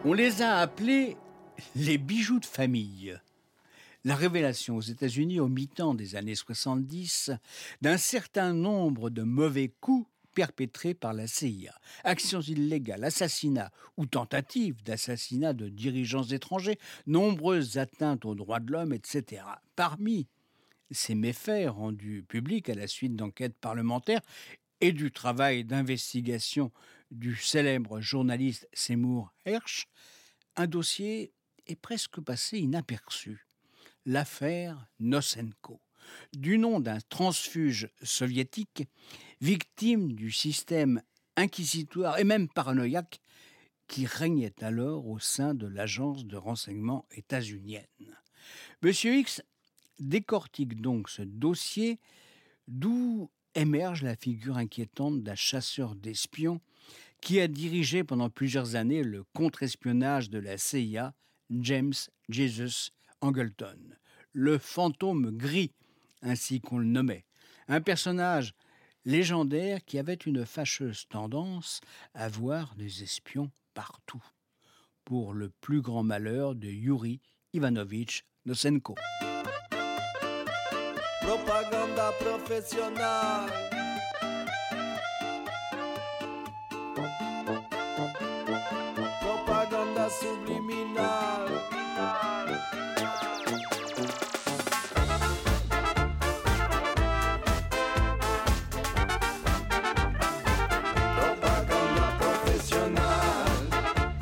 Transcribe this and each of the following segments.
On les a appelés les bijoux de famille. La révélation aux États-Unis au mi-temps des années 70 d'un certain nombre de mauvais coups perpétrés par la CIA. Actions illégales, assassinats ou tentatives d'assassinat de dirigeants étrangers, nombreuses atteintes aux droits de l'homme, etc. Parmi ces méfaits rendus publics à la suite d'enquêtes parlementaires et du travail d'investigation du célèbre journaliste Seymour Hersh, un dossier est presque passé inaperçu. L'affaire Nosenko, du nom d'un transfuge soviétique, victime du système inquisitoire et même paranoïaque qui régnait alors au sein de l'agence de renseignement états-unienne. Monsieur X décortique donc ce dossier d'où émerge la figure inquiétante d'un chasseur d'espions qui a dirigé pendant plusieurs années le contre-espionnage de la CIA, James Jesus Angleton, le fantôme gris, ainsi qu'on le nommait. Un personnage légendaire qui avait une fâcheuse tendance à voir des espions partout, pour le plus grand malheur de Yuri Ivanovitch Nosenko. Propaganda professionnelle. Propaganda subliminale. Propaganda professionnelle.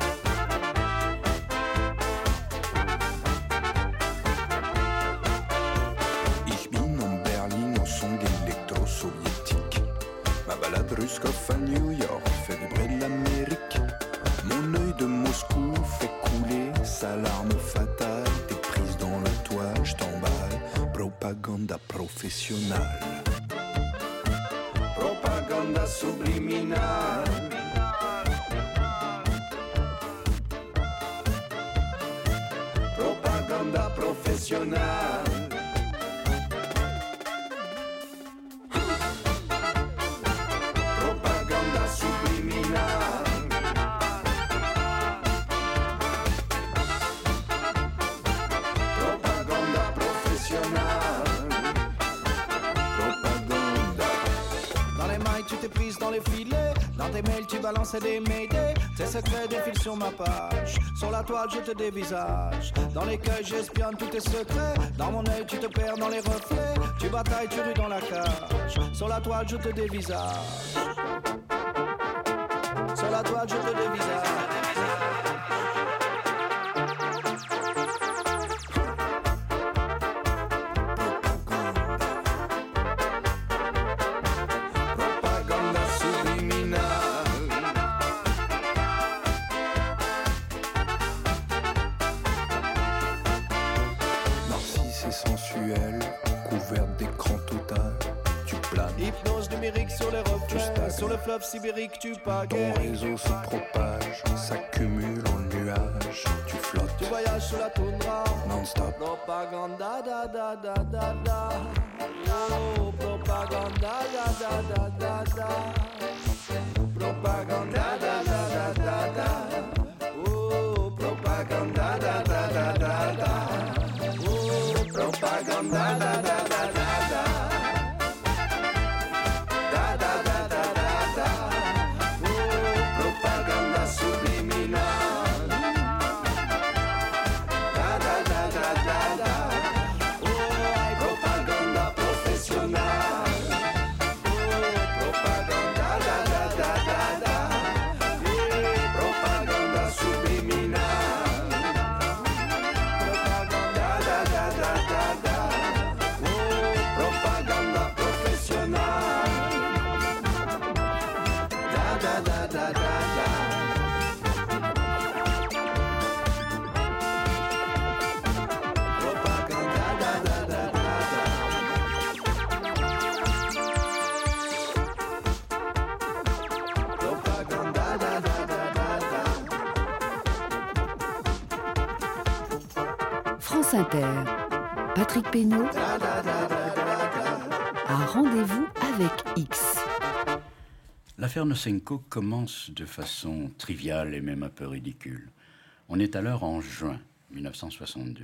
Ich bin um Berlin au son d'électro-soviétique. Ma balade Ruskov à New York fait vibrer de l'Amérique. Mon œil de Moscou fait couler sa larme fatale. T'es prise dans le toit, je t'emballe. Propaganda professionnelle. Propaganda subliminale. Propaganda professionnelle. Propaganda subliminale. Propaganda professionnelle. Propaganda. Dans les mailles, tu t'es prise dans les filets. Dans tes mails, tu balançais des médés. Tes secrets défilent sur ma page. Sur la toile, je te dévisage. Dans l'écueil, j'espionne tous tes secrets. Dans mon œil, tu te perds dans les reflets. Tu batailles, tu rues dans la cage. Sur la toile, je te dévisage. Sur la toile, je te dévisage. Propaganda subliminale. Narcisse et sensuel, couverte d'écran total. Tu planes, Hypnose numérique sur les reflets. stagnes. Sur le fleuve sibérique, tu ton pagaies. réseau se propage, s'accumule en nuages. Tu flottes Tu voyages sur la toundra. non-stop. Propaganda da da da da da. Oh, propaganda da da da da da. Propaganda da da da da da. Oh, propaganda da da da da da. Oh, propaganda da da da da da. Da da da da da da. Oh, propaganda subliminale. Da da da da da da. Oh, propaganda professionnelle. Oh, propaganda da da da da da. Yeah, propaganda subliminale. Propaganda da da da da da. Oh, propaganda professionnelle. Da da da da da da. Propaganda da da da da da. Propaganda da da da da da. France Inter. Patrick Pénaud Da da da da da da. a rendez-vous avec X. L'affaire Nosenko commence de façon triviale et même un peu ridicule. On est alors en juin 1962.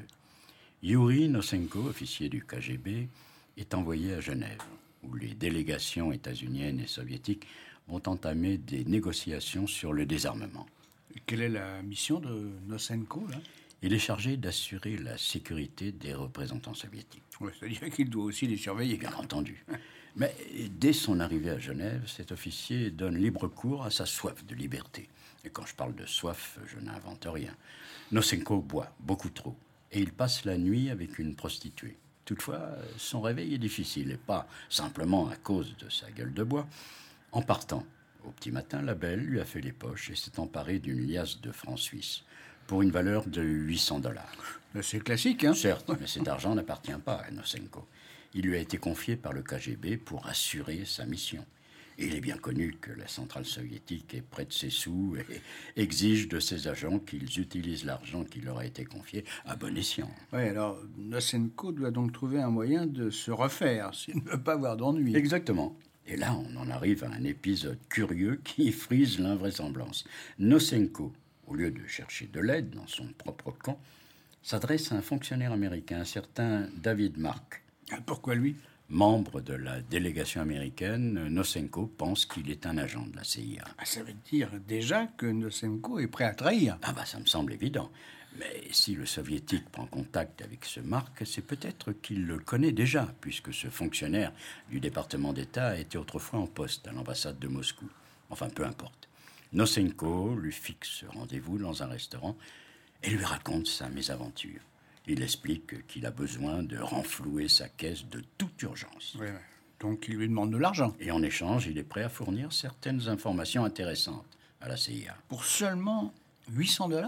Yuri Nosenko, officier du KGB, est envoyé à Genève, où les délégations états-uniennes et soviétiques vont entamer des négociations sur le désarmement. Quelle est la mission de Nosenko, là ? Il est chargé d'assurer la sécurité des représentants soviétiques. Ouais, c'est-à-dire qu'il doit aussi les surveiller. Bien entendu. Mais dès son arrivée à Genève, cet officier donne libre cours à sa soif de liberté. Et quand je parle de soif, je n'invente rien. Nosenko boit beaucoup trop et il passe la nuit avec une prostituée. Toutefois, son réveil est difficile, et pas simplement à cause de sa gueule de bois. En partant, au petit matin, la belle lui a fait les poches et s'est emparée d'une liasse de francs suisses pour une valeur de $800. C'est classique, hein ? Certes, mais cet argent n'appartient pas à Nosenko. Il lui a été confié par le KGB pour assurer sa mission. Et il est bien connu que la centrale soviétique est près de ses sous et exige de ses agents qu'ils utilisent l'argent qui leur a été confié à bon escient. Oui, alors Nosenko doit donc trouver un moyen de se refaire s'il ne veut pas avoir d'ennui. Exactement. Et là, on en arrive à un épisode curieux qui frise l'invraisemblance. Nosenko, au lieu de chercher de l'aide dans son propre camp, s'adresse à un fonctionnaire américain, un certain David Mark. Pourquoi lui ? Membre de la délégation américaine, Nosenko pense qu'il est un agent de la CIA. Ça veut dire déjà que Nosenko est prêt à trahir. Ça me semble évident. Mais si le soviétique prend contact avec ce Mark, c'est peut-être qu'il le connaît déjà, puisque ce fonctionnaire du département d'État était autrefois en poste à l'ambassade de Moscou. Enfin, peu importe. Nosenko lui fixe rendez-vous dans un restaurant et lui raconte sa mésaventure. Il explique qu'il a besoin de renflouer sa caisse de toute urgence. Oui. Donc il lui demande de l'argent. Et en échange, il est prêt à fournir certaines informations intéressantes à la CIA. Pour seulement $800 ?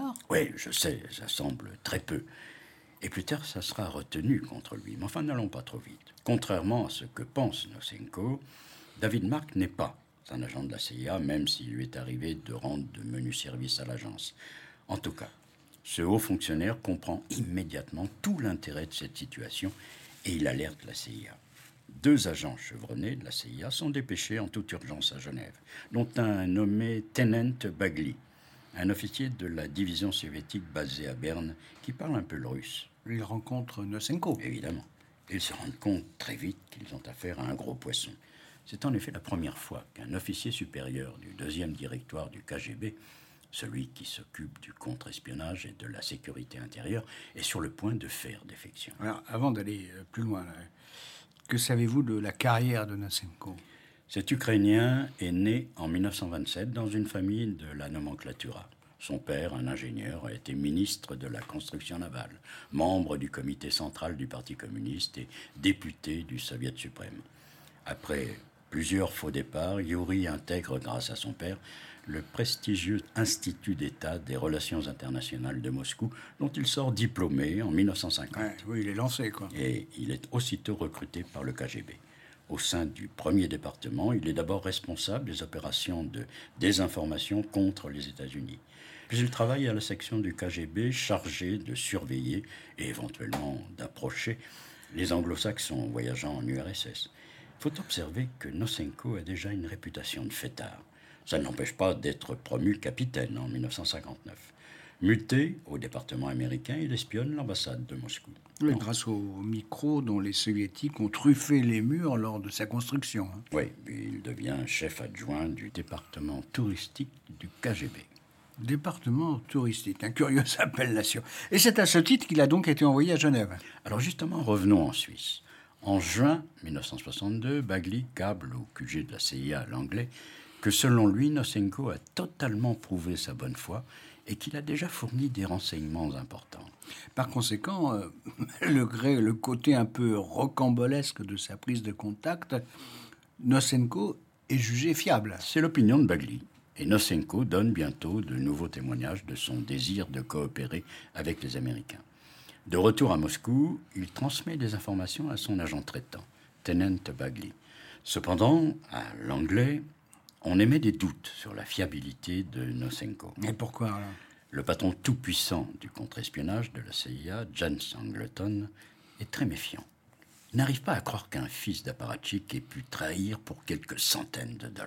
Oui, je sais, ça semble très peu. Et plus tard, ça sera retenu contre lui. Mais enfin, n'allons pas trop vite. Contrairement à ce que pense Nosenko, David Mark n'est pas un agent de la CIA, même s'il lui est arrivé de rendre de menus services à l'agence. En tout cas, ce haut fonctionnaire comprend immédiatement tout l'intérêt de cette situation et il alerte la CIA. 2 agents chevronnés de la CIA sont dépêchés en toute urgence à Genève, dont un nommé Tenent Bagley, un officier de la division soviétique basée à Berne qui parle un peu le russe. Il rencontre Nosenko. Évidemment. Ils se rendent compte très vite qu'ils ont affaire à un gros poisson. C'est en effet la première fois qu'un officier supérieur du 2e directoire du KGB, celui qui s'occupe du contre-espionnage et de la sécurité intérieure, est sur le point de faire défection. Alors, avant d'aller plus loin, là, que savez-vous de la carrière de Nosenko ? Cet Ukrainien est né en 1927 dans une famille de la nomenclatura. Son père, un ingénieur, a été ministre de la construction navale, membre du comité central du Parti communiste et député du Soviet suprême. Après plusieurs faux départs, Yuri intègre, grâce à son père, le prestigieux Institut d'État des Relations internationales de Moscou, dont il sort diplômé en 1950. Oui, il est lancé, quoi. Et il est aussitôt recruté par le KGB. Au sein du 1er département, il est d'abord responsable des opérations de désinformation contre les États-Unis. Puis il travaille à la section du KGB chargée de surveiller et éventuellement d'approcher les anglo-saxons voyageant en URSS. Il faut observer que Nosenko a déjà une réputation de fêtard. Ça ne l'empêche pas d'être promu capitaine en 1959. Muté au département américain, il espionne l'ambassade de Moscou. Oui, grâce aux micros dont les soviétiques ont truffé les murs lors de sa construction. Oui, il devient chef adjoint du département touristique du KGB. Département touristique, une curieuse appellation. Et c'est à ce titre qu'il a donc été envoyé à Genève. Alors justement, revenons en Suisse. En juin 1962, Bagley câble au QG de la CIA à l'anglais que selon lui, Nosenko a totalement prouvé sa bonne foi et qu'il a déjà fourni des renseignements importants. Par conséquent, le côté un peu rocambolesque de sa prise de contact, Nosenko est jugé fiable. C'est l'opinion de Bagley. Et Nosenko donne bientôt de nouveaux témoignages de son désir de coopérer avec les Américains. De retour à Moscou, il transmet des informations à son agent traitant, Tenent Bagley. Cependant, à l'anglais, on émet des doutes sur la fiabilité de Nosenko. Et pourquoi alors ? Le patron tout-puissant du contre-espionnage de la CIA, James Angleton, est très méfiant. Il n'arrive pas à croire qu'un fils d'apparatchik ait pu trahir pour quelques centaines de dollars.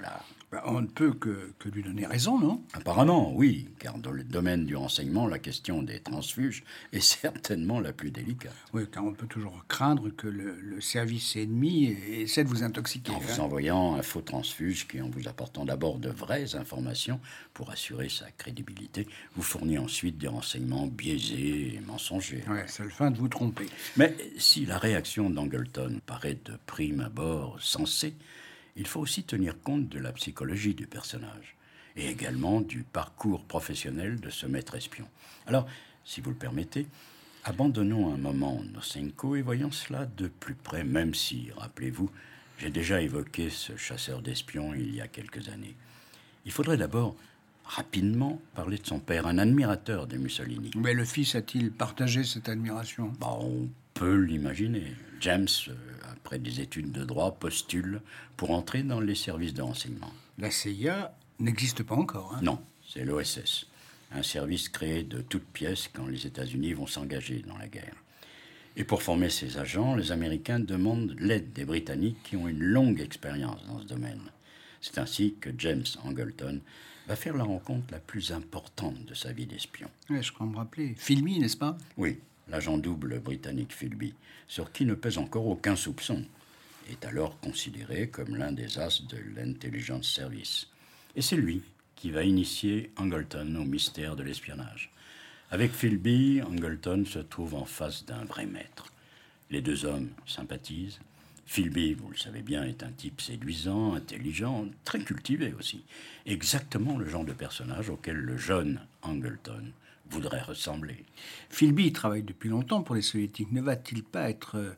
On ne peut que lui donner raison, non? Apparemment, oui, car dans le domaine du renseignement, la question des transfuges est certainement la plus délicate. Oui, car on peut toujours craindre que le service ennemi essaie de vous intoxiquer. En vous envoyant un faux transfuge qui, en vous apportant d'abord de vraies informations pour assurer sa crédibilité, vous fournit ensuite des renseignements biaisés et mensongers. Ouais, c'est le fin de vous tromper. Mais si la réaction d'Angleton paraît de prime abord sensée, il faut aussi tenir compte de la psychologie du personnage et également du parcours professionnel de ce maître espion. Alors, si vous le permettez, abandonnons un moment Nosenko et voyons cela de plus près, même si, rappelez-vous, j'ai déjà évoqué ce chasseur d'espions il y a quelques années. Il faudrait d'abord rapidement parler de son père, un admirateur de Mussolini. Mais le fils a-t-il partagé cette admiration? On peut l'imaginer. James, après des études de droit, postule pour entrer dans les services de renseignement. La CIA n'existe pas encore. Hein? Non, c'est l'OSS, un service créé de toutes pièces quand les États-Unis vont s'engager dans la guerre. Et pour former ces agents, les Américains demandent l'aide des Britanniques qui ont une longue expérience dans ce domaine. C'est ainsi que James Angleton va faire la rencontre la plus importante de sa vie d'espion. Ouais, je crois me rappeler. Philby, n'est-ce pas? Oui, l'agent double britannique Philby, sur qui ne pèse encore aucun soupçon, est alors considéré comme l'un des as de l'intelligence service. Et c'est lui qui va initier Angleton au mystère de l'espionnage. Avec Philby, Angleton se trouve en face d'un vrai maître. Les deux hommes sympathisent. Philby, vous le savez bien, est un type séduisant, intelligent, très cultivé aussi. Exactement le genre de personnage auquel le jeune Angleton voudrait ressembler. Philby travaille depuis longtemps pour les soviétiques. Ne va-t-il pas être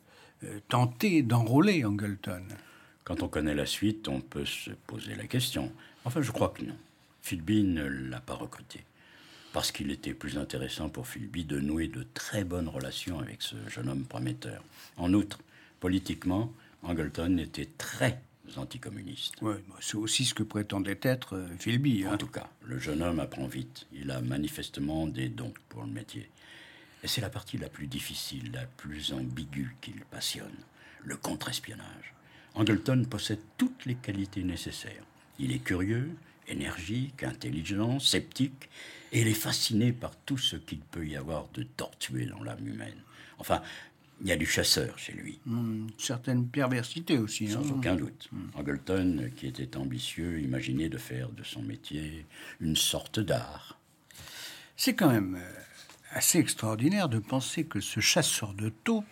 tenté d'enrôler Angleton? Quand on connaît la suite, on peut se poser la question. Enfin, je crois que non. Philby ne l'a pas recruté. Parce qu'il était plus intéressant pour Philby de nouer de très bonnes relations avec ce jeune homme prometteur. En outre, politiquement, Angleton était très anticommuniste. Ouais, c'est aussi ce que prétendait être Philby. En tout cas, le jeune homme apprend vite. Il a manifestement des dons pour le métier. Et c'est la partie la plus difficile, la plus ambiguë qui le passionne, le contre-espionnage. Angleton possède toutes les qualités nécessaires. Il est curieux, énergique, intelligent, sceptique, et il est fasciné par tout ce qu'il peut y avoir de tortueux dans l'âme humaine. Enfin, il y a du chasseur chez lui. Une certaine perversité aussi. Sans aucun doute. Angleton, qui était ambitieux, imaginait de faire de son métier une sorte d'art. C'est quand même assez extraordinaire de penser que ce chasseur de taupes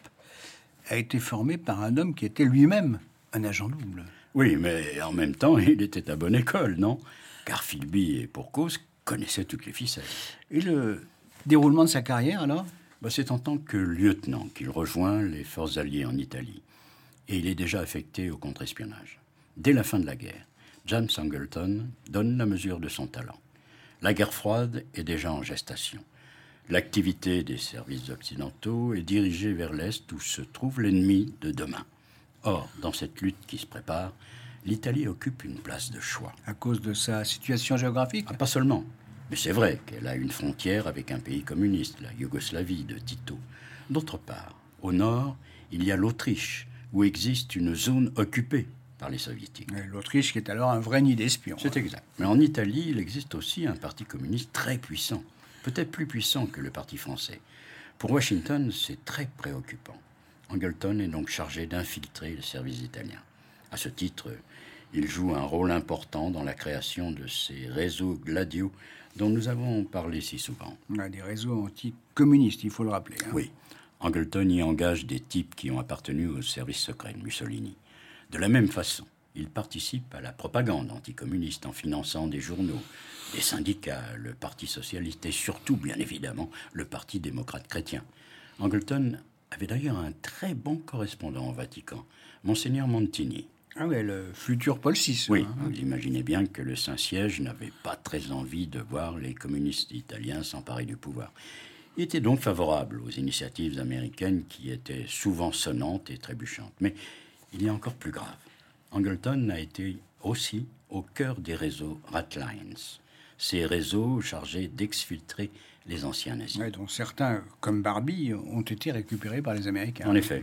a été formé par un homme qui était lui-même un agent double. Oui, mais en même temps, il était à bonne école, non? Car Philby, et pour cause, connaissait toutes les ficelles. Et le déroulement de sa carrière, alors? C'est en tant que lieutenant qu'il rejoint les forces alliées en Italie. Et il est déjà affecté au contre-espionnage. Dès la fin de la guerre, James Angleton donne la mesure de son talent. La guerre froide est déjà en gestation. L'activité des services occidentaux est dirigée vers l'Est où se trouve l'ennemi de demain. Or, dans cette lutte qui se prépare, l'Italie occupe une place de choix. À cause de sa situation géographique? Pas seulement. Mais c'est vrai qu'elle a une frontière avec un pays communiste, la Yougoslavie de Tito. D'autre part, au nord, il y a l'Autriche, où existe une zone occupée par les soviétiques. L'Autriche qui est alors un vrai nid d'espions. C'est exact. Mais en Italie, il existe aussi un parti communiste très puissant, peut-être plus puissant que le parti français. Pour Washington, c'est très préoccupant. Angleton est donc chargé d'infiltrer les services italiens. À ce titre, il joue un rôle important dans la création de ces réseaux Gladio dont nous avons parlé si souvent. Des réseaux anticommunistes, il faut le rappeler. Oui. Angleton y engage des types qui ont appartenu au service secret de Mussolini. De la même façon, il participe à la propagande anticommuniste en finançant des journaux, des syndicats, le Parti socialiste et surtout, bien évidemment, le Parti démocrate chrétien. Angleton avait d'ailleurs un très bon correspondant au Vatican, Monseigneur Montini. Ah oui, le futur Paul VI. Oui, vous imaginez bien que le Saint-Siège n'avait pas très envie de voir les communistes italiens s'emparer du pouvoir. Il était donc favorable aux initiatives américaines qui étaient souvent sonnantes et trébuchantes. Mais il y a encore plus grave. Angleton a été aussi au cœur des réseaux Ratlines, ces réseaux chargés d'exfiltrer les anciens nazis. Ouais, dont certains, comme Barbie, ont été récupérés par les Américains. En effet.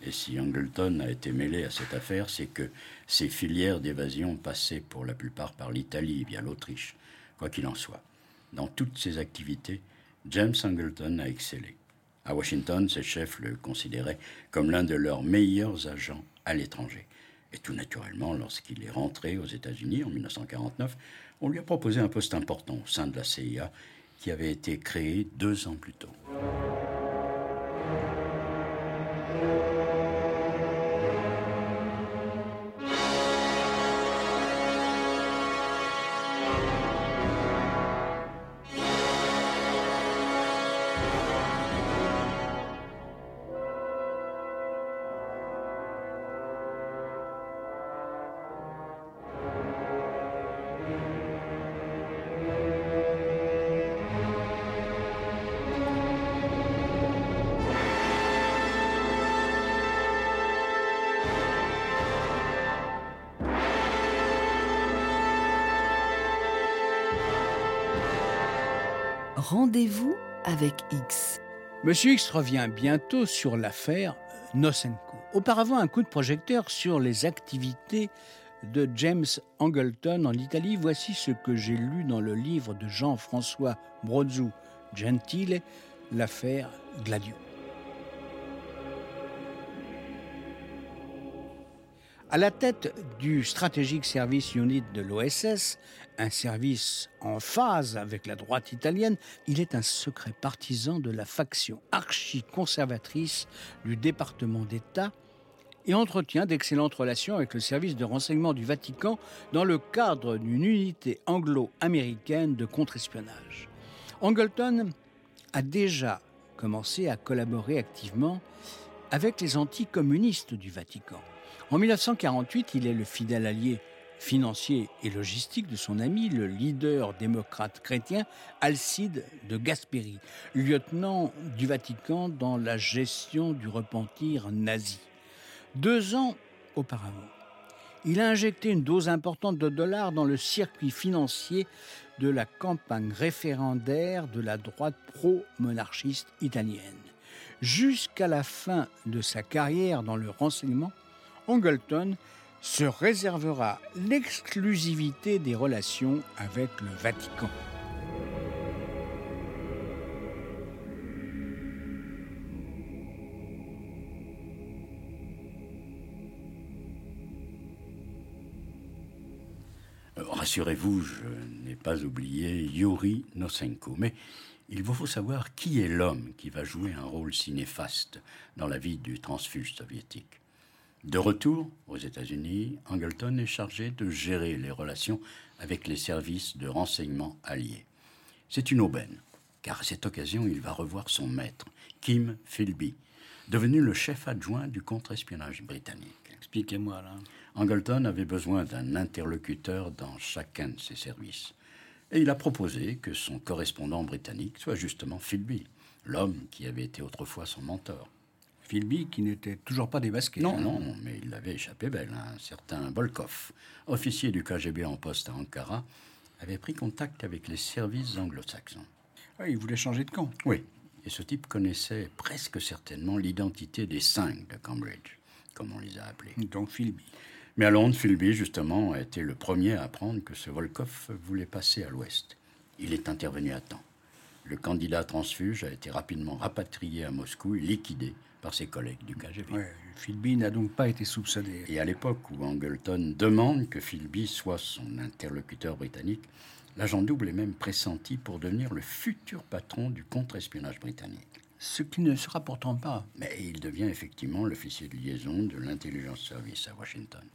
Et si Angleton a été mêlé à cette affaire, c'est que ses filières d'évasion passaient pour la plupart par l'Italie, via l'Autriche. Quoi qu'il en soit, dans toutes ses activités, James Angleton a excellé. À Washington, ses chefs le considéraient comme l'un de leurs meilleurs agents à l'étranger. Et tout naturellement, lorsqu'il est rentré aux États-Unis en 1949, on lui a proposé un poste important au sein de la CIA qui avait été créée 2 ans plus tôt. Rendez-vous avec X. Monsieur X revient bientôt sur l'affaire Nosenko. Auparavant, un coup de projecteur sur les activités de James Angleton en Italie. Voici ce que j'ai lu dans le livre de Jean-François Brozzu Gentile, l'affaire Gladio. À la tête du Strategic Service Unit de l'OSS, un service en phase avec la droite italienne, il est un secret partisan de la faction archi-conservatrice du département d'État et entretient d'excellentes relations avec le service de renseignement du Vatican dans le cadre d'une unité anglo-américaine de contre-espionnage. Angleton a déjà commencé à collaborer activement avec les anticommunistes du Vatican. En 1948, il est le fidèle allié financier et logistique de son ami, le leader démocrate chrétien Alcide de Gasperi, lieutenant du Vatican dans la gestion du repentir nazi. 2 ans auparavant, il a injecté une dose importante de dollars dans le circuit financier de la campagne référendaire de la droite pro-monarchiste italienne. Jusqu'à la fin de sa carrière dans le renseignement, Angleton se réservera l'exclusivité des relations avec le Vatican. Rassurez-vous, je n'ai pas oublié Yuri Nosenko, mais il vous faut savoir qui est l'homme qui va jouer un rôle si néfaste dans la vie du transfuge soviétique. De retour aux États-Unis, Angleton est chargé de gérer les relations avec les services de renseignement alliés. C'est une aubaine, car à cette occasion, il va revoir son maître, Kim Philby, devenu le chef adjoint du contre-espionnage britannique. Expliquez-moi là. Angleton avait besoin d'un interlocuteur dans chacun de ses services. Et il a proposé que son correspondant britannique soit justement Philby, l'homme qui avait été autrefois son mentor. Philby qui n'était toujours pas démasqué. Non, mais il avait échappé belle. Un certain Volkov, officier du KGB en poste à Ankara, avait pris contact avec les services anglo-saxons. Ah, il voulait changer de camp. Oui, et ce type connaissait presque certainement l'identité des 5 de Cambridge, comme on les a appelés. Donc Philby. Mais à Londres, Philby, justement, a été le premier à apprendre que ce Volkov voulait passer à l'ouest. Il est intervenu à temps. Le candidat transfuge a été rapidement rapatrié à Moscou et liquidé par ses collègues du KGB. Ouais, Philby n'a donc pas été soupçonné. Et à l'époque où Angleton demande que Philby soit son interlocuteur britannique, l'agent double est même pressenti pour devenir le futur patron du contre-espionnage britannique. Ce qui ne sera pourtant pas. Mais il devient effectivement l'officier de liaison de l'intelligence service à Washington.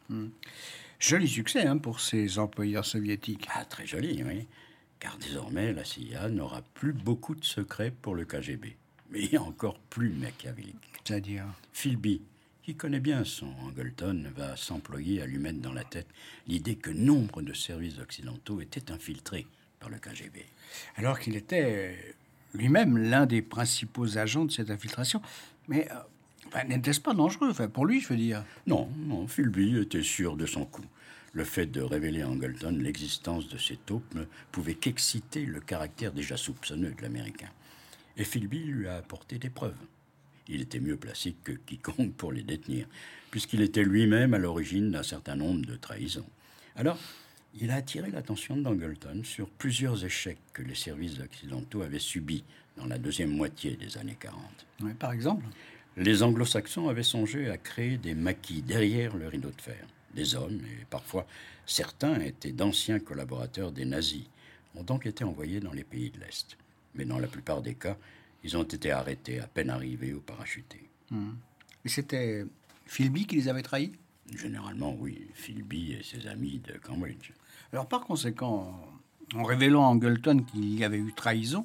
Joli succès pour ces employeurs soviétiques. Ah, très joli, oui. Car désormais, la CIA n'aura plus beaucoup de secrets pour le KGB. Mais encore plus machiavélique. C'est-à-dire Philby, qui connaît bien son Angleton, va s'employer à lui mettre dans la tête l'idée que nombre de services occidentaux étaient infiltrés par le KGB. Alors qu'il était lui-même l'un des principaux agents de cette infiltration. Mais n'était-ce pas dangereux pour lui, je veux dire? Non, Philby était sûr de son coup. Le fait de révéler à Angleton l'existence de ces taupes ne pouvait qu'exciter le caractère déjà soupçonneux de l'Américain. Et Philby lui a apporté des preuves. il était mieux placé que quiconque pour les détenir, puisqu'il était lui-même à l'origine d'un certain nombre de trahisons. Alors, il a attiré l'attention d'Angleton sur plusieurs échecs que les services occidentaux avaient subis dans la deuxième moitié des années 40. Ouais, par exemple? Les anglo-saxons avaient songé à créer des maquis derrière le rideau de fer. Des hommes, et parfois certains étaient d'anciens collaborateurs des nazis, ont donc été envoyés dans les pays de l'Est. Mais dans la plupart des cas, ils ont été arrêtés à peine arrivés ou parachutés. Et c'était Philby qui les avait trahis? Généralement, oui, Philby et ses amis de Cambridge. Alors, par conséquent, en révélant à Angleton qu'il y avait eu trahison,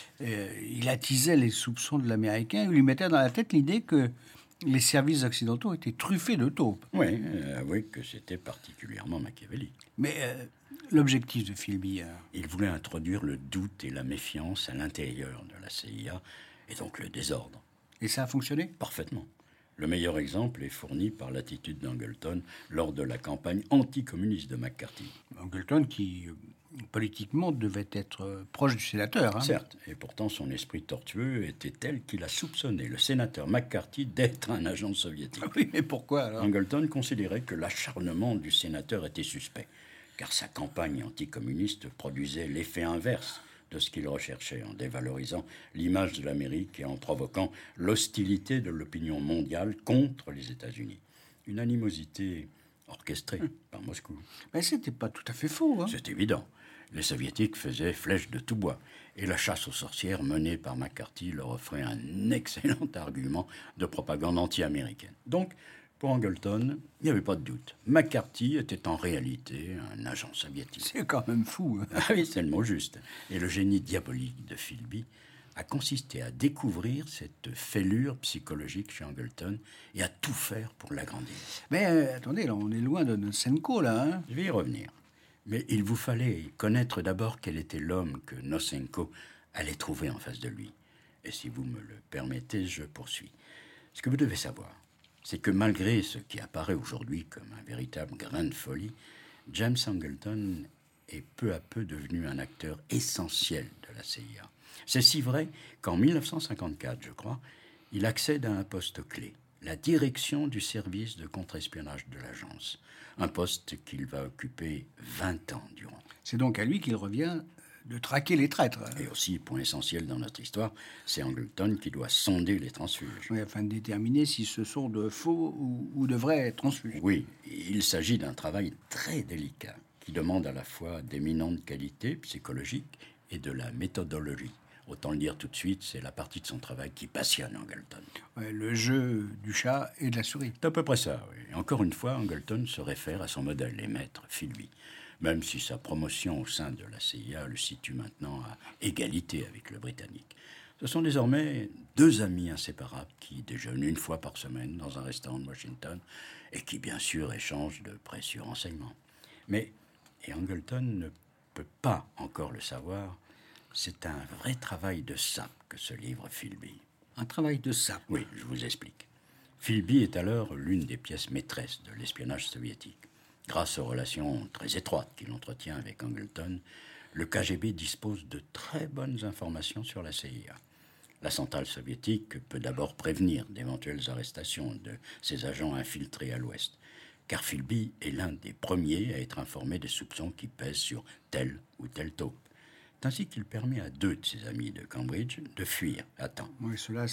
il attisait les soupçons de l'Américain, il lui mettait dans la tête l'idée que les services occidentaux étaient truffés de taupes. Oui, avouez que c'était particulièrement machiavélique. Mais l'objectif de Philby... Il voulait introduire le doute et la méfiance à l'intérieur de la CIA, et donc le désordre. Et ça a fonctionné? Parfaitement. Le meilleur exemple est fourni par l'attitude d'Angleton lors de la campagne anticommuniste de McCarthy. Angleton qui, politiquement, devait être proche du sénateur. Hein. Certes, et pourtant son esprit tortueux était tel qu'il a soupçonné le sénateur McCarthy d'être un agent soviétique. Ah oui, mais pourquoi alors? Angleton considérait que l'acharnement du sénateur était suspect, car sa campagne anticommuniste produisait l'effet inverse de ce qu'il recherchait, en dévalorisant l'image de l'Amérique et en provoquant l'hostilité de l'opinion mondiale contre les États-Unis. Une animosité orchestrée par Moscou. Mais c'était pas tout à fait faux. Hein. C'est évident. Les Soviétiques faisaient flèche de tout bois, et la chasse aux sorcières menée par McCarthy leur offrait un excellent argument de propagande anti-américaine. Donc, pour Angleton, il n'y avait pas de doute. McCarthy était en réalité un agent soviétique. C'est quand même fou. Hein. Ah oui, c'est le mot juste. Et le génie diabolique de Philby a consisté à découvrir cette fêlure psychologique chez Angleton et à tout faire pour l'agrandir. Mais attendez, là, on est loin de Nosenko, là. Hein. Je vais y revenir. Mais il vous fallait connaître d'abord quel était l'homme que Nosenko allait trouver en face de lui. Et si vous me le permettez, je poursuis. Ce que vous devez savoir, c'est que malgré ce qui apparaît aujourd'hui comme un véritable grain de folie, James Angleton est peu à peu devenu un acteur essentiel de la CIA. C'est si vrai qu'en 1954, je crois, il accède à un poste clé, la direction du service de contre-espionnage de l'agence, un poste qu'il va occuper 20 ans durant. C'est donc à lui qu'il revient de traquer les traîtres. Et aussi, point essentiel dans notre histoire, c'est Angleton qui doit sonder les transfuges. Oui, afin de déterminer si ce sont de faux ou de vrais transfuges. Oui, il s'agit d'un travail très délicat qui demande à la fois d'éminentes qualités psychologiques et de la méthodologie. Autant le dire tout de suite, c'est la partie de son travail qui passionne Angleton. Ouais, le jeu du chat et de la souris. C'est à peu près ça, oui. Encore une fois, Angleton se réfère à son modèle, les maîtres, Philby. Même si sa promotion au sein de la CIA le situe maintenant à égalité avec le Britannique. Ce sont désormais deux amis inséparables qui déjeunent une fois par semaine dans un restaurant de Washington et qui, bien sûr, échangent de précieux renseignements. Mais, et Angleton ne peut pas encore le savoir, c'est un vrai travail de sape que se livre Philby. Un travail de sape. Oui, je vous explique. Philby est alors l'une des pièces maîtresses de l'espionnage soviétique. Grâce aux relations très étroites qu'il entretient avec Angleton, le KGB dispose de très bonnes informations sur la CIA. La centrale soviétique peut d'abord prévenir d'éventuelles arrestations de ses agents infiltrés à l'Ouest, car Philby est l'un des premiers à être informé des soupçons qui pèsent sur tel ou tel taupe. C'est ainsi qu'il permet à deux de ses amis de Cambridge de fuir à temps. Oui, ceux-là,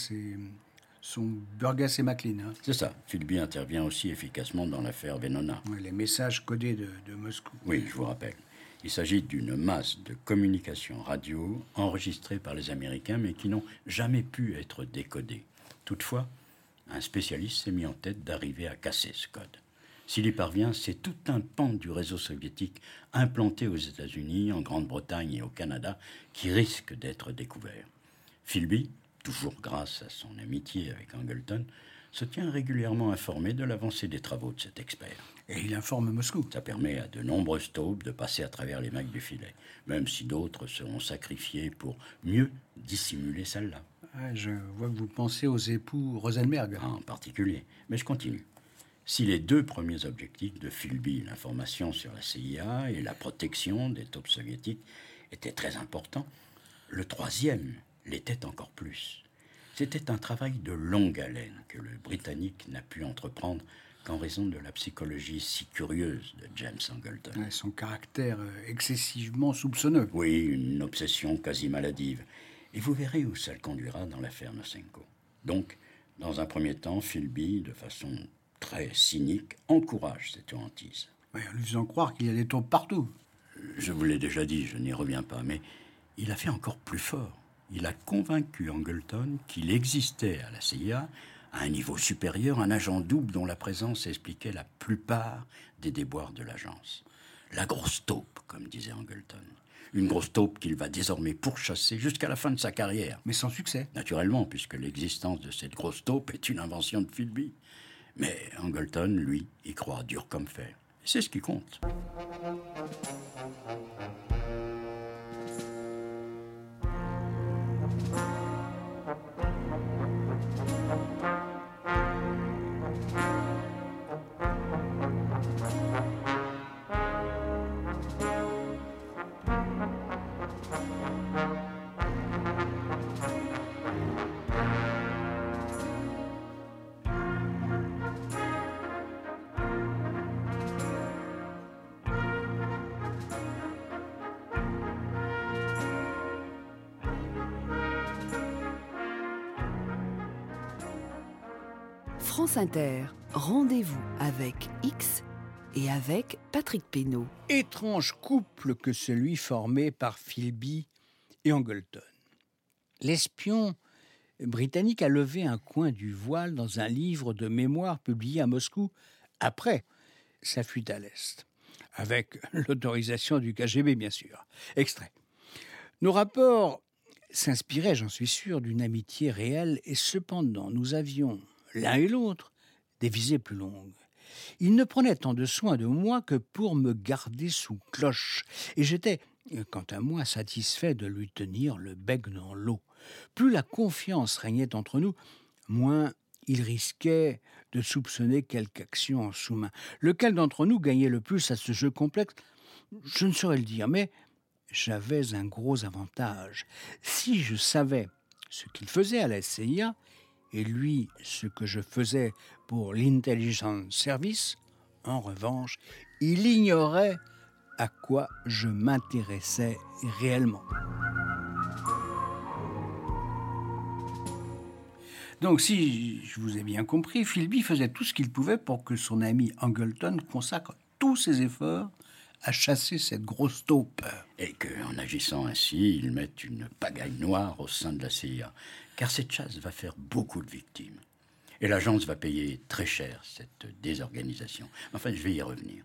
sont Burgas et Maclean. Hein. C'est ça. Philby intervient aussi efficacement dans l'affaire Venona. Oui, les messages codés de Moscou. Oui, je vous rappelle. Il s'agit d'une masse de communications radio enregistrées par les Américains, mais qui n'ont jamais pu être décodées. Toutefois, un spécialiste s'est mis en tête d'arriver à casser ce code. S'il y parvient, c'est tout un pan du réseau soviétique implanté aux États-Unis, en Grande-Bretagne et au Canada qui risque d'être découvert. Philby, toujours grâce à son amitié avec Angleton, se tient régulièrement informé de l'avancée des travaux de cet expert. Et il informe Moscou. Ça permet à de nombreuses taupes de passer à travers les mailles du filet, même si d'autres seront sacrifiées pour mieux dissimuler celle-là. Ah, je vois que vous pensez aux époux Rosenberg. En particulier. Mais je continue. Si les deux premiers objectifs de Philby, l'information sur la CIA et la protection des taupes soviétiques, étaient très importants, le troisième l'était encore plus. C'était un travail de longue haleine que le Britannique n'a pu entreprendre qu'en raison de la psychologie si curieuse de James Angleton. Ouais, son caractère excessivement soupçonneux. Oui, une obsession quasi maladive. Et vous verrez où ça le conduira dans l'affaire Nosenko. Donc, dans un premier temps, Philby, de façon très cynique, encourage cette hantise. Ouais, en lui faisant croire qu'il y a des taupes partout. Je vous l'ai déjà dit, je n'y reviens pas, mais il a fait encore plus fort. Il a convaincu Angleton qu'il existait à la CIA, à un niveau supérieur, un agent double dont la présence expliquait la plupart des déboires de l'agence. La grosse taupe, comme disait Angleton. Une grosse taupe qu'il va désormais pourchasser jusqu'à la fin de sa carrière. Mais sans succès. Naturellement, puisque l'existence de cette grosse taupe est une invention de Philby. Mais Angleton, lui, y croit dur comme fer. C'est ce qui compte. France Inter, rendez-vous avec X et avec Patrick Pénaud. Étrange couple que celui formé par Philby et Angleton. L'espion britannique a levé un coin du voile dans un livre de mémoires publié à Moscou après sa fuite à l'Est, avec l'autorisation du KGB, bien sûr. Extrait. Nos rapports s'inspiraient, j'en suis sûr, d'une amitié réelle, et cependant nous avions, l'un et l'autre, des visées plus longues. Il ne prenait tant de soin de moi que pour me garder sous cloche, et j'étais, quant à moi, satisfait de lui tenir le bec dans l'eau. Plus la confiance régnait entre nous, moins il risquait de soupçonner quelque action en sous-main. Lequel d'entre nous gagnait le plus à ce jeu complexe ? Je ne saurais le dire, mais j'avais un gros avantage. Si je savais ce qu'il faisait à la CIA, et lui ce que je faisais pour l'Intelligence Service, en revanche, il ignorait à quoi je m'intéressais réellement. Donc, si je vous ai bien compris, Philby faisait tout ce qu'il pouvait pour que son ami Angleton consacre tous ses efforts à chasser cette grosse taupe. Et qu'en agissant ainsi, il mette une pagaille noire au sein de la CIA. Car cette chasse va faire beaucoup de victimes. Et l'agence va payer très cher cette désorganisation. Enfin, je vais y revenir.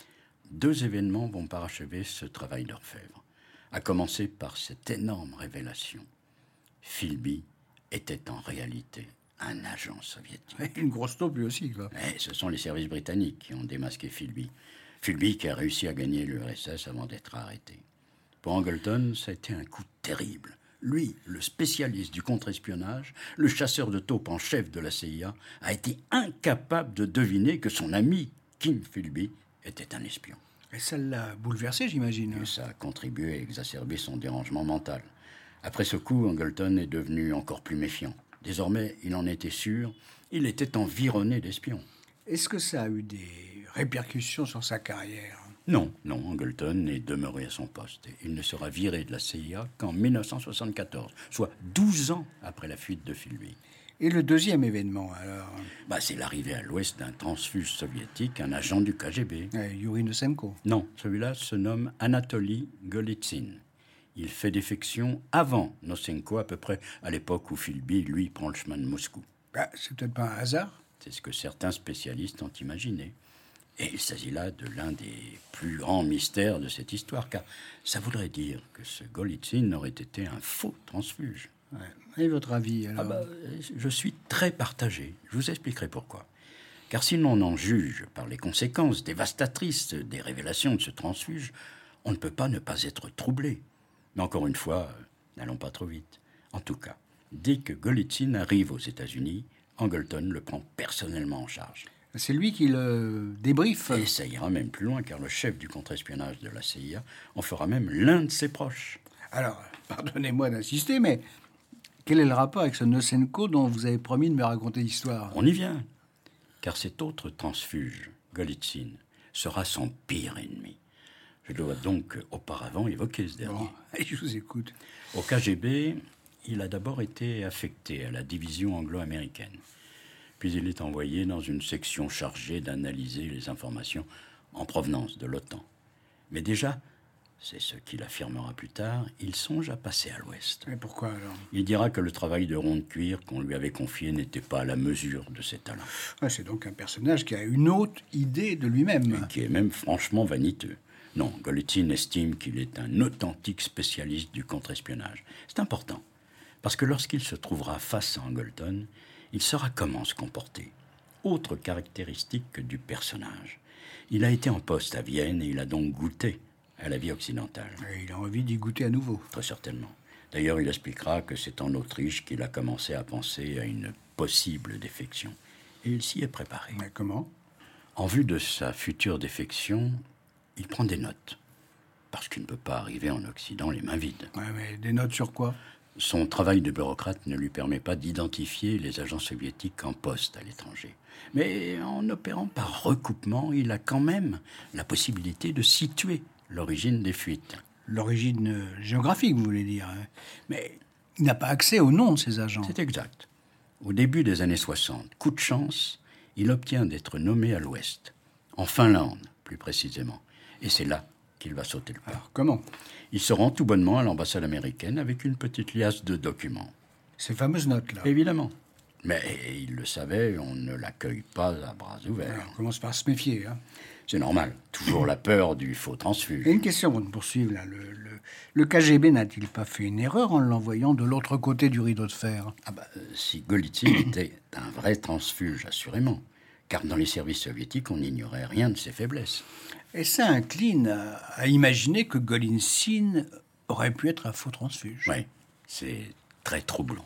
2 événements vont parachever ce travail d'orfèvre. À commencer par cette énorme révélation. Philby était en réalité un agent soviétique. Une grosse taupe lui aussi, quoi. Et ce sont les services britanniques qui ont démasqué Philby. Philby qui a réussi à gagner l'URSS avant d'être arrêté. Pour Angleton, ça a été un coup terrible. Lui, le spécialiste du contre-espionnage, le chasseur de taupes en chef de la CIA, a été incapable de deviner que son ami, Kim Philby, était un espion. Et ça l'a bouleversé, j'imagine. Et ça a contribué à exacerber son dérangement mental. Après ce coup, Angleton est devenu encore plus méfiant. Désormais, il en était sûr, il était environné d'espions. Est-ce que ça a eu des répercussions sur sa carrière ? Non, Angleton est demeuré à son poste. Il ne sera viré de la CIA qu'en 1974, soit 12 ans après la fuite de Philby. Et le deuxième événement, alors ? C'est l'arrivée à l'Ouest d'un transfuge soviétique, un agent du KGB. Yuri Nosenko. Non, celui-là se nomme Anatoly Golitsyn. Il fait défection avant Nosenko, à peu près à l'époque où Philby, lui, prend le chemin de Moscou. C'est peut-être pas un hasard ? C'est ce que certains spécialistes ont imaginé. Et il s'agit là de l'un des plus grands mystères de cette histoire, car ça voudrait dire que ce Golitsyn aurait été un faux transfuge. Ouais. Et votre avis, alors ? Je suis très partagé. Je vous expliquerai pourquoi. Car si l'on en juge par les conséquences dévastatrices des révélations de ce transfuge, on ne peut pas ne pas être troublé. Mais encore une fois, n'allons pas trop vite. En tout cas, dès que Golitsyn arrive aux États-Unis, Angleton le prend personnellement en charge. C'est lui qui le débriefe. Et ça ira même plus loin, car le chef du contre-espionnage de la CIA en fera même l'un de ses proches. Alors, pardonnez-moi d'insister, mais Quel est le rapport avec ce Nosenko dont vous avez promis de me raconter l'histoire? On y vient, car cet autre transfuge, Golitsyn, sera son pire ennemi. Je dois donc auparavant évoquer ce dernier. Bon, je vous écoute. Au KGB, il a d'abord été affecté à la division anglo-américaine. Puis il est envoyé dans une section chargée d'analyser les informations en provenance de l'OTAN. Mais déjà, c'est ce qu'il affirmera plus tard, il songe à passer à l'Ouest. Et pourquoi alors? Il dira que le travail de rond de cuir qu'on lui avait confié n'était pas à la mesure de ses talents. Ouais, c'est donc un personnage qui a une autre idée de lui-même. Qui est même franchement vaniteux. Non, Golitsyn estime qu'il est un authentique spécialiste du contre-espionnage. C'est important, parce que lorsqu'il se trouvera face à Angleton, il saura comment se comporter. Autre caractéristique du personnage. Il a été en poste à Vienne et il a donc goûté à la vie occidentale. Et il a envie d'y goûter à nouveau. Très certainement. D'ailleurs, il expliquera que c'est en Autriche qu'il a commencé à penser à une possible défection. Et il s'y est préparé. Mais comment? En vue de sa future défection, il prend des notes. Parce qu'il ne peut pas arriver en Occident les mains vides. Ouais, mais des notes sur quoi? Son travail de bureaucrate ne lui permet pas d'identifier les agents soviétiques en poste à l'étranger. Mais en opérant par recoupement, il a quand même la possibilité de situer l'origine des fuites. L'origine géographique, vous voulez dire. Hein. Mais il n'a pas accès au nom de ces agents. C'est exact. Au début des années 60, coup de chance, il obtient d'être nommé à l'Ouest, en Finlande plus précisément. Et c'est là qu'il va sauter le pas. Alors, comment? Il se rend tout bonnement à l'ambassade américaine avec une petite liasse de documents. Ces fameuses notes-là. Évidemment. Mais il le savait, on ne l'accueille pas à bras ouverts. Alors, on commence par se méfier. Hein. C'est normal. Toujours la peur du faux transfuge. Et une question avant de poursuivre. Là. Le KGB n'a-t-il pas fait une erreur en l'envoyant de l'autre côté du rideau de fer? Si Golitsyn était un vrai transfuge, assurément. Car dans les services soviétiques, on n'ignorait rien de ses faiblesses. Et ça incline à imaginer que Golitsyn aurait pu être un faux transfuge. Oui, c'est très troublant.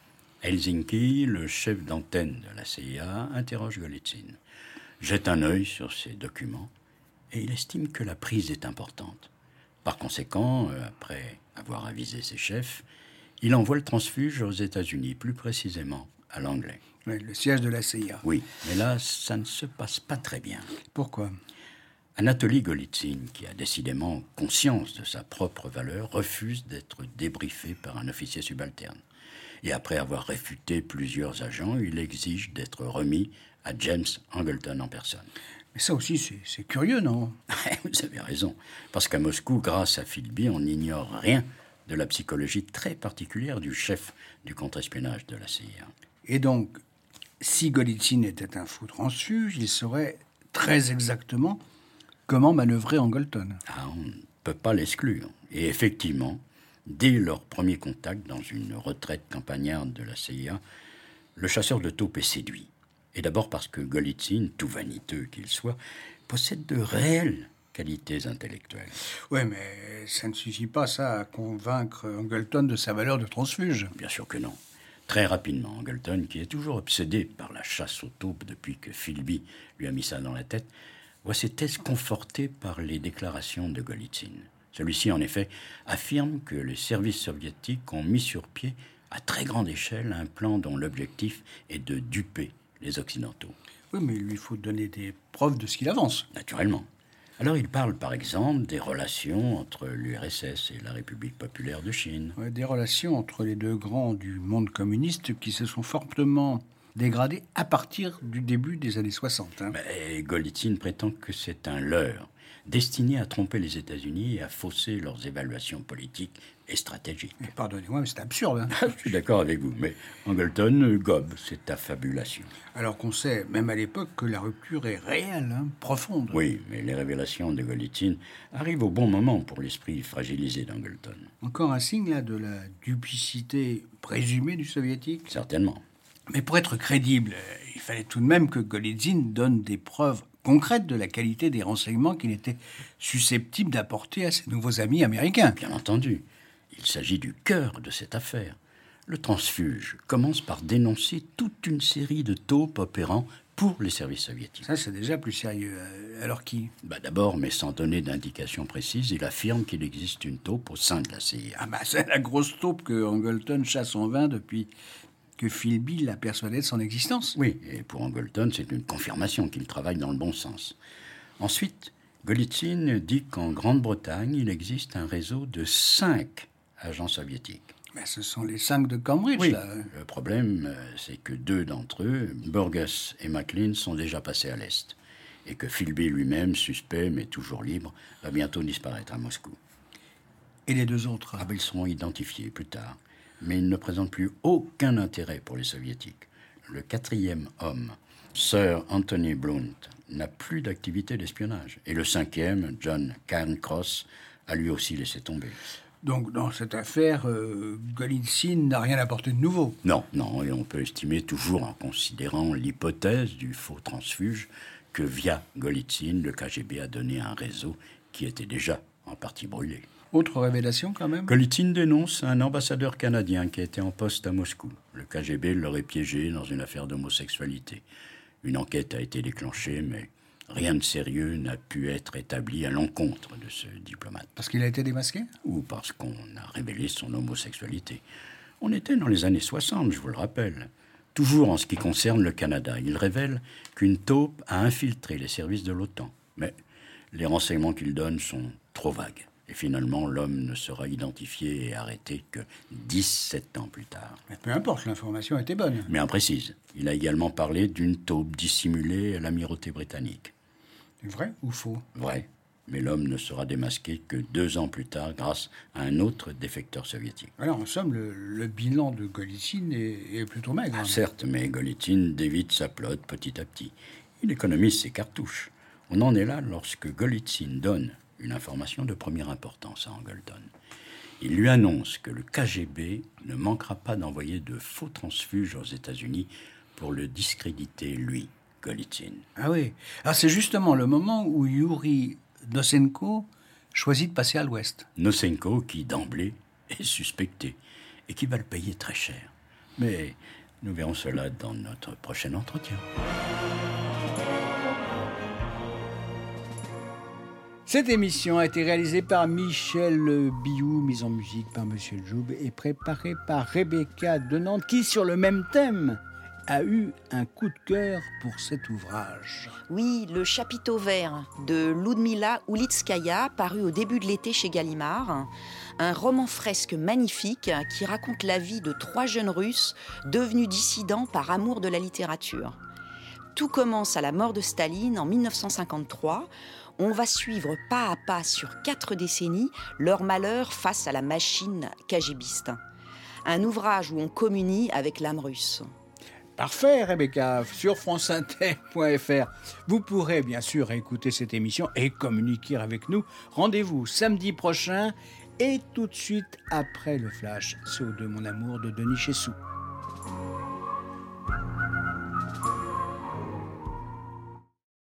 À Helsinki, le chef d'antenne de la CIA interroge Golitsyn, jette un œil sur ses documents et il estime que la prise est importante. Par conséquent, après avoir avisé ses chefs, il envoie le transfuge aux États-Unis, plus précisément à Langley. Oui, le siège de la CIA. Oui, mais là, ça ne se passe pas très bien. Pourquoi? Anatoly Golitsyn, qui a décidément conscience de sa propre valeur, refuse d'être débriefé par un officier subalterne. Et après avoir réfuté plusieurs agents, il exige d'être remis à James Angleton en personne. Mais ça aussi, c'est curieux, non? Vous avez raison. Parce qu'à Moscou, grâce à Philby, on n'ignore rien de la psychologie très particulière du chef du contre-espionnage de la CIA. Et donc, si Golitsyn était un faux transfuge, il saurait très exactement comment manœuvrer Angleton. On ne peut pas l'exclure. Et effectivement, dès leur premier contact dans une retraite campagnarde de la CIA, le chasseur de taupes est séduit. Et d'abord parce que Golitsyn, tout vaniteux qu'il soit, possède de réelles qualités intellectuelles. Oui, mais ça ne suffit pas, ça, à convaincre Angleton de sa valeur de transfuge. Bien sûr que non. Très rapidement, Angleton, qui est toujours obsédé par la chasse aux taupes depuis que Philby lui a mis ça dans la tête, voit ses thèses confortées par les déclarations de Golitsyn. Celui-ci, en effet, affirme que les services soviétiques ont mis sur pied, à très grande échelle, un plan dont l'objectif est de duper les Occidentaux. Oui, mais il lui faut donner des preuves de ce qu'il avance. Naturellement. Alors il parle par exemple des relations entre l'URSS et la République populaire de Chine. Ouais, des relations entre les deux grands du monde communiste qui se sont fortement dégradées à partir du début des années 60. Hein. Mais Golitsyn prétend que c'est un leurre, destiné à tromper les États-Unis et à fausser leurs évaluations politiques et stratégiques. Mais pardonnez-moi, mais c'est absurde. Hein. Je suis d'accord avec vous, mais Angleton gobe cette affabulation. Alors qu'on sait, même à l'époque, que la rupture est réelle, hein, profonde. Oui, mais les révélations de Golitsyn arrivent au bon moment pour l'esprit fragilisé d'Angleton. Encore un signe là, de la duplicité présumée du soviétique. Certainement. Mais pour être crédible, il fallait tout de même que Golitsyn donne des preuves concrètes de la qualité des renseignements qu'il était susceptible d'apporter à ses nouveaux amis américains. Bien entendu. Il s'agit du cœur de cette affaire. Le transfuge commence par dénoncer toute une série de taupes opérant pour les services soviétiques. Ça, c'est déjà plus sérieux. Alors qui? D'abord, mais sans donner d'indication précise, il affirme qu'il existe une taupe au sein de la CIA. C'est la grosse taupe que Angleton chasse en vain depuis que Philby l'a persuadé de son existence. Oui, et pour Angleton, c'est une confirmation qu'il travaille dans le bon sens. Ensuite, Golitsyn dit qu'en Grande-Bretagne, il existe un réseau de 5 agents soviétiques. Ce sont les 5 de Cambridge, oui, là. Le problème, c'est que 2 d'entre eux, Burgess et Maclean, sont déjà passés à l'Est. Et que Philby lui-même, suspect mais toujours libre, va bientôt disparaître à Moscou. Et les 2 autres? Ils seront identifiés plus tard. Mais ils ne présentent plus aucun intérêt pour les soviétiques. Le 4e homme, Sir Anthony Blunt, n'a plus d'activité d'espionnage. Et le 5e, John Cairncross, a lui aussi laissé tomber. Donc, dans cette affaire, Golitsyn n'a rien apporté de nouveau. Non, et on peut estimer toujours en considérant l'hypothèse du faux transfuge que via Golitsyn, le KGB a donné un réseau qui était déjà en partie brûlé. Autre révélation, quand même? Golitsyn dénonce un ambassadeur canadien qui était en poste à Moscou. Le KGB l'aurait piégé dans une affaire d'homosexualité. Une enquête a été déclenchée, mais rien de sérieux n'a pu être établi à l'encontre de ce diplomate. Parce qu'il a été démasqué? Ou parce qu'on a révélé son homosexualité. On était dans les années 60, je vous le rappelle. Toujours en ce qui concerne le Canada, il révèle qu'une taupe a infiltré les services de l'OTAN. Mais les renseignements qu'il donne sont trop vagues. Et finalement, l'homme ne sera identifié et arrêté que 17 ans plus tard. Mais peu importe, l'information était bonne. Mais imprécise. Il a également parlé d'une taupe dissimulée à l'amirauté britannique. Vrai ou faux? Vrai. Mais l'homme ne sera démasqué que 2 ans plus tard grâce à un autre défecteur soviétique. Alors, en somme, le bilan de Golitsyn est plutôt maigre. Certes, mais Golitsyn dévite sa plotte petit à petit. Il économise ses cartouches. On en est là lorsque Golitsyn donne une information de première importance à Angleton. Il lui annonce que le KGB ne manquera pas d'envoyer de faux transfuges aux États-Unis pour le discréditer, lui, Golitsyn. Ah oui. Alors c'est justement le moment où Yuri Nosenko choisit de passer à l'ouest. Nosenko, qui d'emblée est suspecté et qui va le payer très cher. Mais nous verrons cela dans notre prochain entretien. Cette émission a été réalisée par Michel Biou, mise en musique par Monsieur Joub et préparée par Rebecca de Nantes, qui, sur le même thème, a eu un coup de cœur pour cet ouvrage. Oui, Le Chapiteau vert de Ludmila Ulitskaya, paru au début de l'été chez Gallimard. Un roman fresque magnifique qui raconte la vie de 3 jeunes Russes devenus dissidents par amour de la littérature. Tout commence à la mort de Staline en 1953. On va suivre pas à pas sur 4 décennies leur malheur face à la machine KGBiste. Un ouvrage où on communie avec l'âme russe. Parfait, Rebecca. Sur franceinter.fr, vous pourrez bien sûr écouter cette émission et communiquer avec nous. Rendez-vous samedi prochain et tout de suite après le flash CO2 Mon Amour de Denis Chessou.